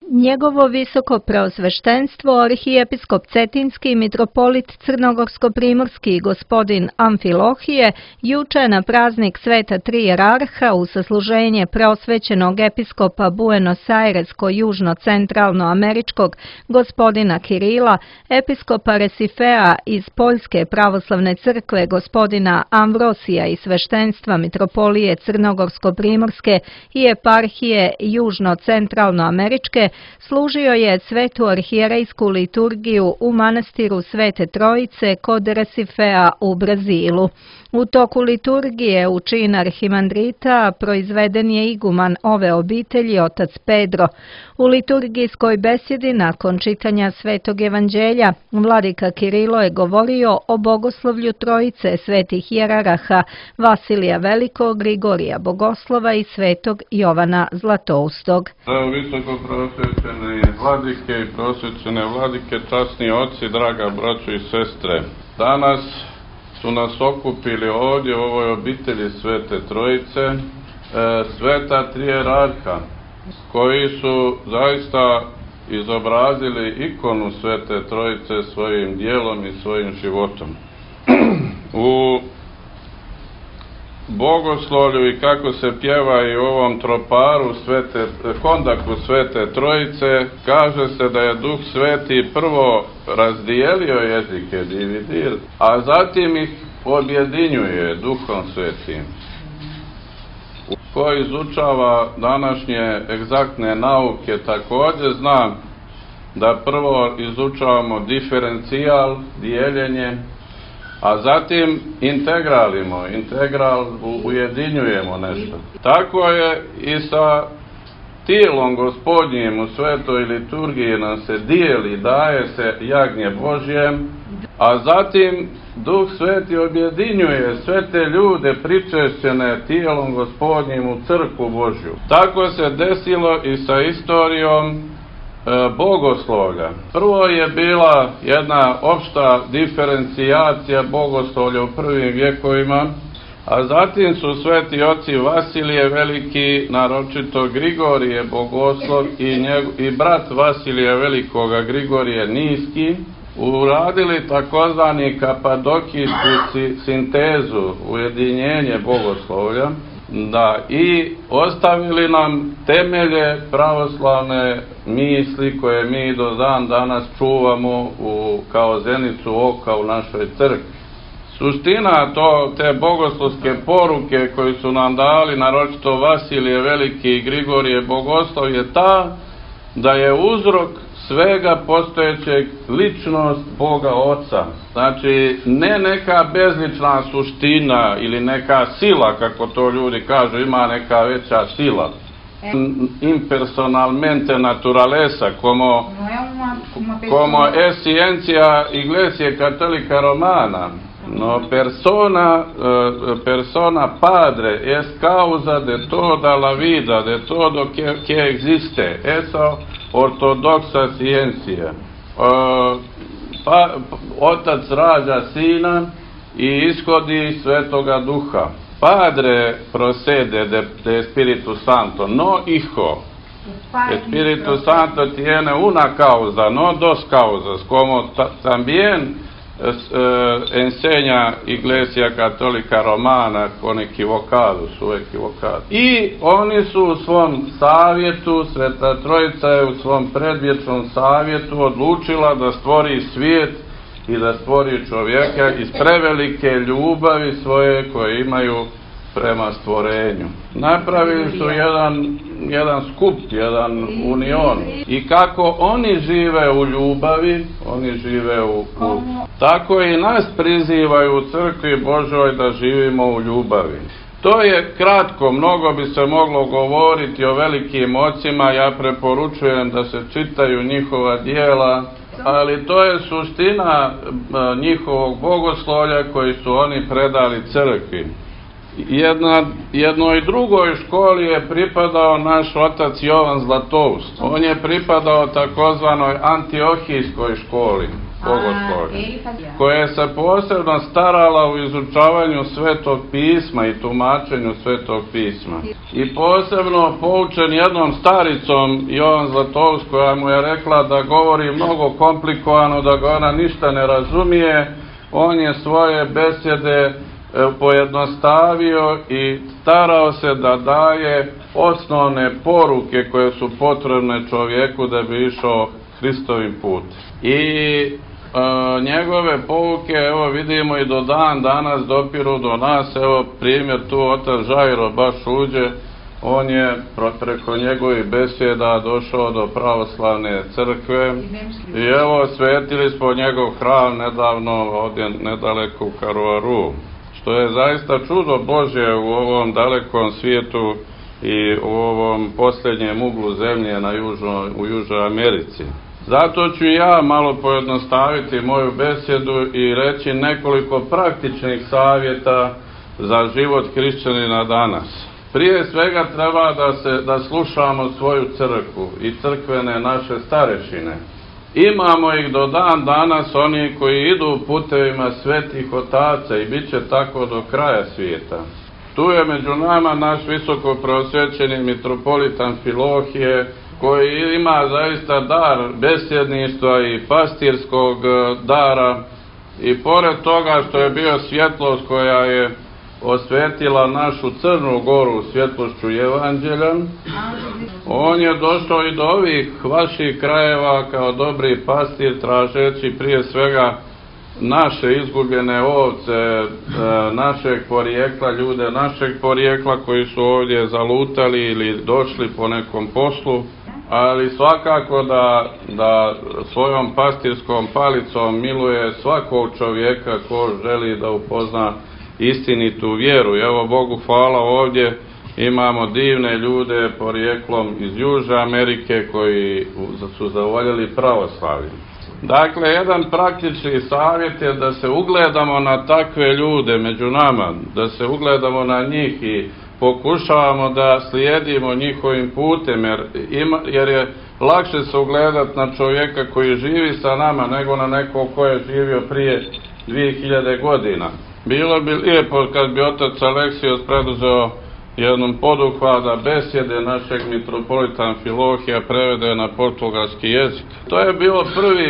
Njegovo visoko preosveštenstvo, arhijepiskop Cetinski i mitropolit Crnogorsko-primorski gospodin Amfilohije, juče na praznik Sveta Tri Jerarha u sasluženje preosvećenog episkopa Buenos Aires-južno-centralno-američkog gospodina Kirila, episkopa Resifea iz Poljske pravoslavne crkve gospodina Amvrosija i sveštenstva mitropolije Crnogorsko-primorske i eparhije južno-centralno-američke, služio je svetu arhijerejsku liturgiju u manastiru Svete Trojice kod Resifea u Brazilu. U toku liturgije u čin arhimandrita proizveden je iguman ove obitelji, otac Pedro. U liturgijskoj besjedi nakon čitanja Svetog evanđelja, vladika Kirilo je govorio o bogoslovlju trojice svetih jeraraha Vasilija Velikog, Grigorija Bogoslova i svetog Jovana Zlatoustog. Visoko prosvećene vladike i prosvećene vladike, časni oci, draga braćo i sestre, danas su nas okupili ovdje u ovoj obitelji Svete Trojice, sveta tri jerarha, koji su zaista izobrazili ikonu Svete Trojice svojim dijelom i svojim životom. U bogoslovlju i kako se pjeva i u ovom troparu kondaku Svete Trojice, kaže se da je Duh Sveti prvo razdijelio jezike, dividir, a zatim ih objedinjuje Duhom Svetim. Ko izučava današnje egzaktne nauke također zna da prvo izučavamo diferencijal, dijeljenje, a zatim integral ujedinjujemo nešto. Tako je i sa tijelom Gospodnjim u svetoj liturgiji nam se dijeli, daje se jagnje Božje, a zatim Duh Sveti objedinjuje sve te ljude pričešćene tijelom Gospodnjim u crkvu Božju. Tako se desilo i sa istorijom bogoslovlja. Prvo je bila jedna opšta diferencijacija bogoslovlja u prvim vjekovima, a zatim su sveti oci Vasilije Veliki, naročito Grigorije Bogoslov i brat Vasilija Velikoga Grigorije Niski, uradili takozvani kapadokijsku sintezu, ujedinjenje bogoslovlja, i ostavili nam temelje pravoslavne misli koje mi do dan danas čuvamo kao zenicu oka u našoj crkvi. Suština te bogoslovske poruke koju su nam dali, naročito Vasilije Veliki i Grigorije Bogoslov, je ta da je uzrok svega postojećeg ličnost Boga Oca. Znači, ne neka bezlična suština ili neka sila, kako to ljudi kažu, ima neka veća sila. Impersonalmente naturaleza, como es ciencia Iglesia Católica Romana. No persona Padre es causa de toda la vida, de todo que existe. Eso ortodoxa ciencia. Otac rađa Sina i ishodi Svetoga Duha. Padre procede de Espíritu Santo, no Hijo. Espíritu Santo tiene una causa, no dos causas, como también enseña Iglesia Católica Romana con equivocados, su equivocados. I oni su u svom savjetu, Sveta Trojica je u svom predvječnom savjetu odlučila da stvori svijet i da stvori čovjeka iz prevelike ljubavi svoje koje imaju prema stvorenju. Napravili su jedan skup, jedan union. I kako oni žive u ljubavi, oni žive u tako i nas prizivaju u crkvi Božoj da živimo u ljubavi. To je kratko, mnogo bi se moglo govoriti o velikim ocima, ja preporučujem da se čitaju njihova djela, ali to je suština njihovog bogoslovlja koji su oni predali crkvi. Jednoj drugoj školi je pripadao naš otac Jovan Zlatoust. On je pripadao takozvanoj antiohijskoj školi. bogoslovlje, koja se posebno starala u izučavanju Svetog pisma i tumačenju Svetog pisma. I posebno poučen jednom staricom, Jovan Zlatovsk, koja mu je rekla da govori mnogo komplikovano, da ga ona ništa ne razumije, on je svoje besjede pojednostavio i starao se da daje osnovne poruke koje su potrebne čovjeku da bi išao Hristovim putem. I njegove pouke, evo vidimo i do dan danas dopiru do nas, evo primjer tu otac Žajro baš uđe, on je preko njegovih besjeda došao do pravoslavne crkve i evo svetili smo njegov hram nedavno ovdje nedaleko u Karlovaru, što je zaista čudo Božje u ovom dalekom svijetu i u ovom posljednjem uglu zemlje u Južnoj Americi. Zato ću ja malo pojednostaviti moju besjedu i reći nekoliko praktičnih savjeta za život hrišćanina danas. Prije svega treba da slušamo svoju crkvu i crkvene naše starešine. Imamo ih do dan danas, oni koji idu putevima svetih otaca i bit će tako do kraja svijeta. Tu je među nama naš visoko preosvećeni mitropolit Amfilohije, koji ima zaista dar besjedništva i pastirskog dara i pored toga što je bio svjetlost koja je osvetila našu Crnu Goru svjetlošću Evanđelja, on je došao i do ovih vaših krajeva kao dobri pastir tražeći prije svega naše izgubljene ovce, našeg porijekla, ljude našeg porijekla koji su ovdje zalutali ili došli po nekom poslu, ali svakako da svojom pastirskom palicom miluje svakog čovjeka ko želi da upozna istinitu vjeru. I evo Bogu hvala, ovdje imamo divne ljude porijeklom iz Južne Amerike koji su zavoljeli pravoslavlje. Dakle, jedan praktični savjet je da se ugledamo na takve ljude među nama, da se ugledamo na njih i pokušavamo da slijedimo njihovim putem, jer je lakše se ugledati na čovjeka koji živi sa nama nego na nekog ko je živio prije 2000 godina. Bilo bi lijepo kad bi otac Aleksijos preduzeo jednom poduhvata besjede našeg mitropolita Amfilohija prevede na portugalski jezik. To je bilo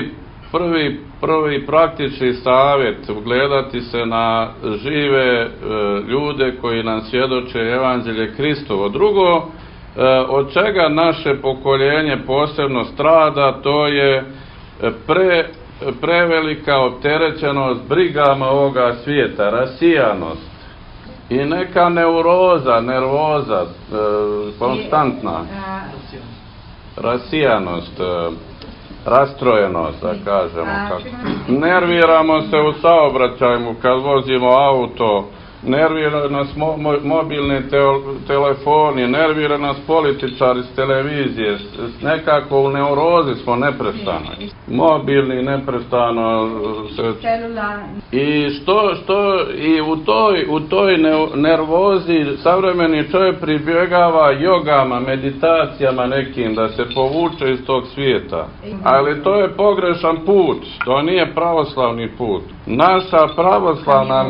prvi praktični savjet, ugledati se na žive ljude koji nam svjedoče Evanđelje Hristovo. Drugo, od čega naše pokoljenje posebno strada, to je prevelika opterećenost brigama ovoga svijeta, rasijanost i neka nervoza, konstantna, rasijanost, rastrojenost, da kažemo. Nerviramo se u saobraćaju kad vozimo auto, nervira nas mobilni telefoni, nervira nas političari s televizije, nekako u neurozi smo neprestano. Mobilni neprestano i u toj nervozi savremeni čovjek pribjegava jogama, meditacijama nekim da se povuče iz tog svijeta. Ali to je pogrešan put, to nije pravoslavni put. Naša pravoslavna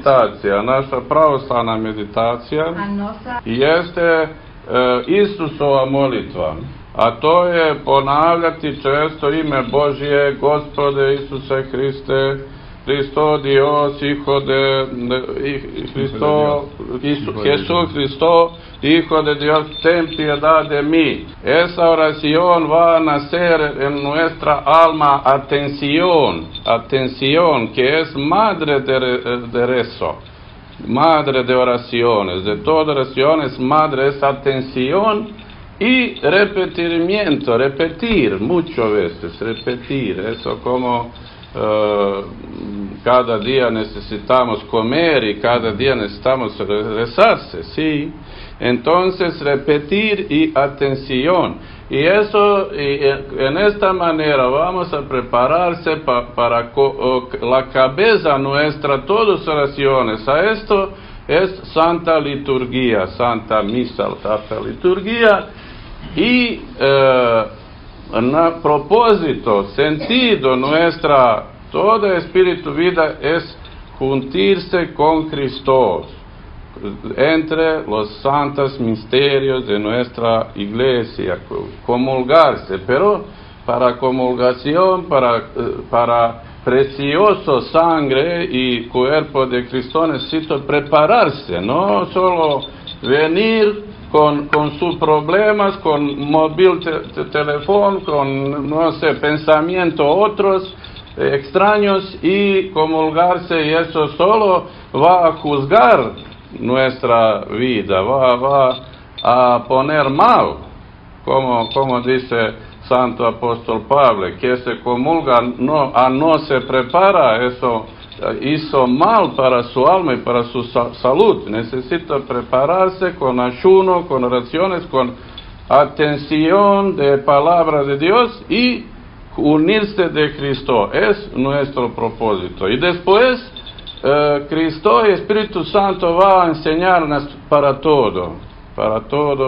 meditacija jeste Isusova molitva, a to je ponavljati često ime Božje, Gospode Isuse Hriste, Hristo Dios, Hijo de Cristo, Hijo de Dios, ten piedad de mí. Esa oración va a nacer en nuestra alma atención, que es madre de rezo, madre de oraciones, de todas oraciones, madre es atención y repetimiento, repetir, muchas veces, repetir, eso como cada día necesitamos comer y cada día necesitamos rezarse, ¿sí? Entonces, repetir y atención. Y eso, en esta manera vamos a prepararse para la cabeza nuestra, todas oraciones. A esto es Santa Liturgia, Santa Misa, Santa Liturgia. Y a propósito, sentido nuestra, todo espíritu vida es juntarse con Cristo entre los santos misterios de nuestra iglesia, comulgarse, pero para comulgación, para precioso sangre y cuerpo de Cristo necesito prepararse, no solo venir con sus problemas, con móvil teléfono, con, no sé, pensamientos otros extraños y comulgarse, y eso solo va a juzgar nuestra vida, va a poner mal, como dice Santo Apóstol Pablo, que se comulga no se prepara, eso hizo mal para su alma y para su salud. Necesita prepararse con ayuno, con oraciones, con atención de palabra de Dios y unirse de Cristo. Es nuestro propósito. Y después Cristo y Espíritu Santo va a enseñarnos para todo, para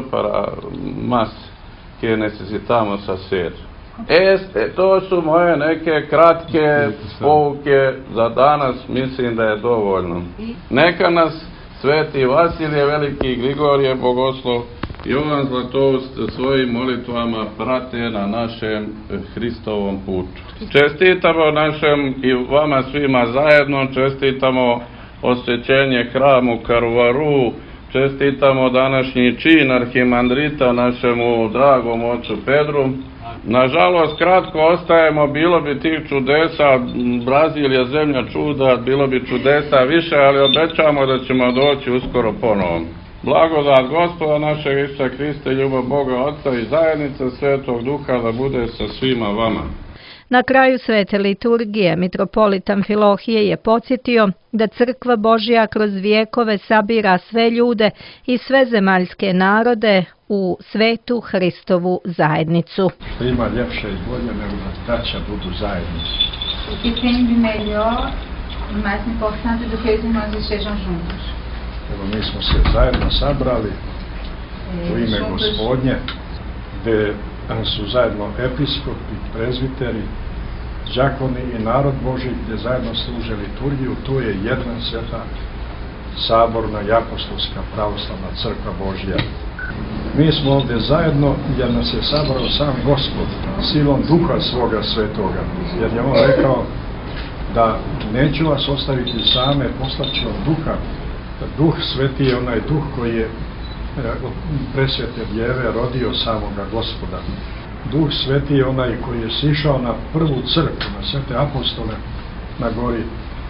más que necesitamos hacer. To su moje neke kratke pouke za danas, mislim da je dovoljno. Neka nas Sveti Vasilije Veliki, Grigorije Bogoslov, Jovan Zlatoust svojim molitvama prate na našem Hristovom putu. Čestitamo našem i vama svima zajedno, čestitamo osvećenje hramu Karvaru, čestitamo današnji čin arhimandrita našemu dragom ocu Pedru. Nažalost, kratko ostajemo, bilo bi tih čudesa, Brazil je zemlja čuda, bilo bi čudesa više, ali obećamo da ćemo doći uskoro ponovo. Blagodat Gospoda našeg Isusa Hrista, ljubav Boga Oca i zajednica Svetog Duha da bude sa svima vama. Na kraju svete liturgije mitropolit Amfilohije je podsjetio da Crkva Božja kroz vijekove sabira sve ljude i sve zemaljske narode u svetu Hristovu zajednicu. Što ima ljepše i bolje nego da braća budu zajednici. O que tem de melhor e mais importante do que os irmãos estejam juntos. Evo, mi smo se zajedno sabrali u ime Gospodnje, gde su zajedno episkopi, prezbiteri, đakoni i narod Božji, gde zajedno služe liturgiju. Tu je jedna sveta saborna i apostolska pravoslavna crkva Božja. Mi smo ovdje zajedno jer nas je sabrao sam Gospod silom Duha svoga svetoga, jer je on rekao da neću vas ostaviti same, poslaću vam Duha. Duh Sveti je onaj Duh koji je presvete Djeve rodio samoga Gospoda. Duh Sveti je onaj koji je sišao na prvu crkvu, na svete apostole na gori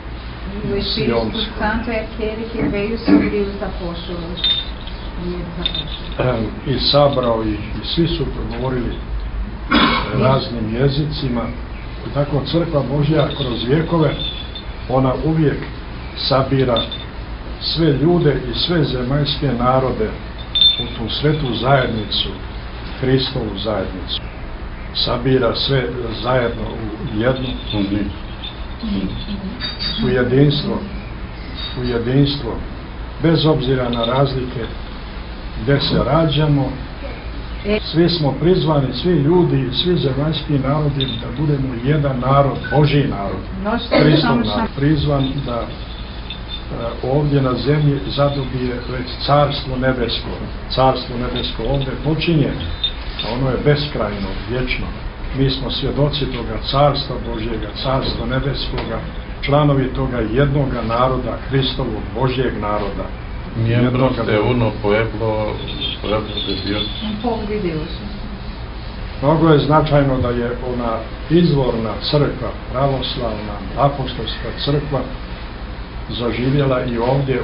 Sionskoj. I sabrao ih i svi su progovorili raznim jezicima. I tako crkva Božja kroz vjekove, ona uvijek sabira sve ljude i sve zemaljske narode u tu svetu zajednicu, Hristovu zajednicu. Sabira sve zajedno u jedno, u jedinstvo, bez obzira na razlike gde se rađamo. Svi smo prizvani, svi ljudi i svi zemaljski narodi da budemo jedan narod, Božji narod, Hristov narod, prizvan da ovdje na zemlji zadobije već carstvo nebesko. Carstvo nebesko ovdje počinje, a ono je beskrajno, vječno. Mi smo svjedoci toga carstva Božjega, carstva nebeskoga, članovi toga jednoga naroda, Hristovog, Božjeg naroda. Miembros de uno pueblo de Dios. Mnogo je značajno da je ona izvorna crkva, pravoslavna, apostolska crkva, zaživjela i ovdje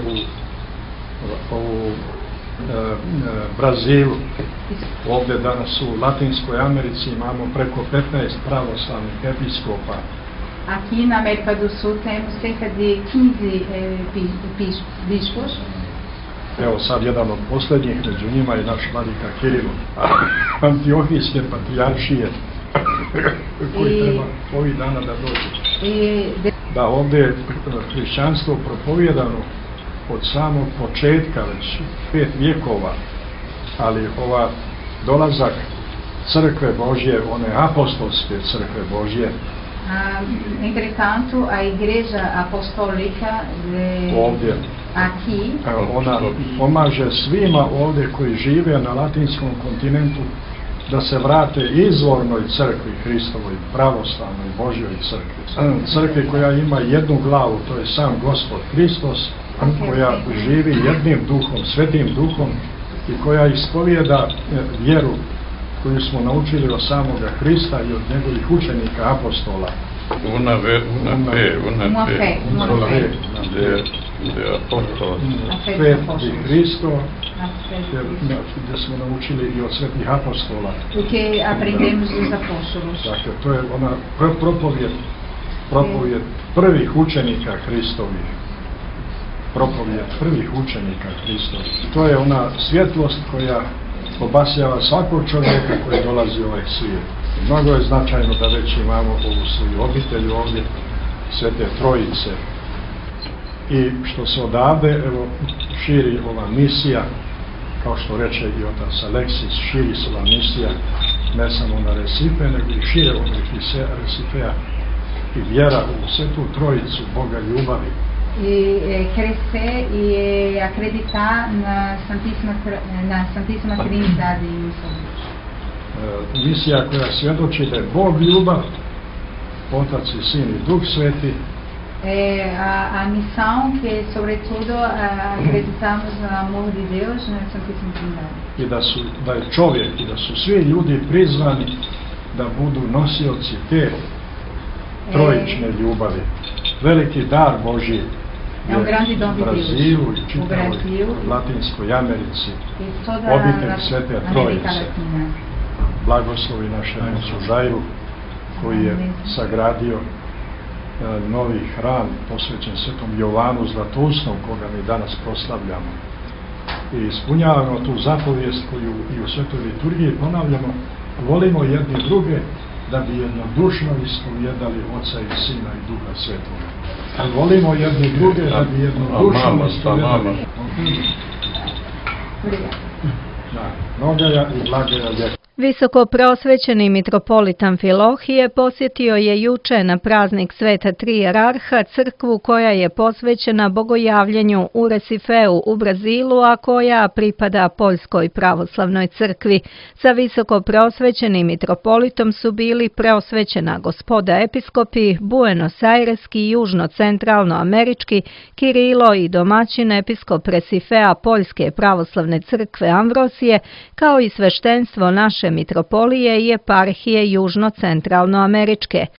u Brazilu. Ovdje danas u Latinskoj Americi imamo preko 15 pravoslavnih episkopa. Aqui na América do Sul temos cerca de 15 bispos. Evo sad jedan od posljednjih, među njima je naš vladika Kirilo, Antiohijske patrijaršije, koji treba ovih dana da dođe. Da ovdje je hrišćanstvo propovijedano od samog početka, već 5 vijekova, ali dolazak crkve Božje, one apostolske crkve Božje. Entretanto, a Igreja Apostólica ovdje, aqui, ona pomaže svima ovdje koji žive na latinskom kontinentu da se vrate izvornoj crkvi Hristovoj, pravoslavnoj Božjoj crkvi. Crkvi koja ima jednu glavu, to je sam Gospod Hristos, koja živi jednim duhom, svetim duhom i koja ispovijeda vjeru koju smo naučili od samoga Hrista i od njegovih učenika apostola. Una fe di Cristo, gdje smo naučili i od svetih apostola. Porque aprendemos dos apóstolos. Dakle, to je ona propovijed prvih učenika Hristovih. Propovijed prvih učenika Hristovih. To je ona svjetlost koja obasjava svakog čovjeka koji dolazi u ovaj svijet. Mnogo je značajno da već imamo ovu svoju obitelj ovdje, Svete Trojice. I što se odavde širi ova misija, kao što reče i otac Aleksis, širi se ova misija ne samo na Recife, nego i šire od Recifea i vjera u Svetu Trojicu, Boga ljubavi. E crescer e acreditar na Santíssima Trindade e missão. Misija koja svjedoči da je Bog ljubav, Otac i Sin i Duh Sveti. A missão que sobretudo acreditamos no amor de Deus na Santíssima Trindade. I da je čovjek i da su svi ljudi prizvani da budu nosioci te trojične ljubavi. Veliki dar Božji je u Brazilu i čitavoj Latinskoj Americi, obitelj Svete Trojice. Blagoslovi našemu Sužajru koji je sagradio novi hram posvećen Svetom Jovanu Zlatoustom, koga mi danas proslavljamo. I ispunjavamo tu zapovijest koju i u Svetoj liturgiji ponavljamo, volimo jedni druge da bi jednodušno ispovjedali Oca i Sina i Duha Svetoga. Volimo jedni druge da bi jednodušno ispovjedali. Mnogaja i blagaja vjeka. Visoko prosvećeni mitropolit Amfilohije posjetio je juče na praznik Sveta Tri Jerarha crkvu koja je posvećena bogojavljenju u Recifeu u Brazilu, a koja pripada Poljskoj pravoslavnoj crkvi. Sa visoko prosvećenim mitropolitom su bili preosvećena gospoda episkopi Buenos Aireski i južno-centralno-američki Kirilo i domaćin episkop Recifea Poljske pravoslavne crkve Amvrosije, kao i sveštenstvo naše mitropolije i eparhije južno-centralno-američke.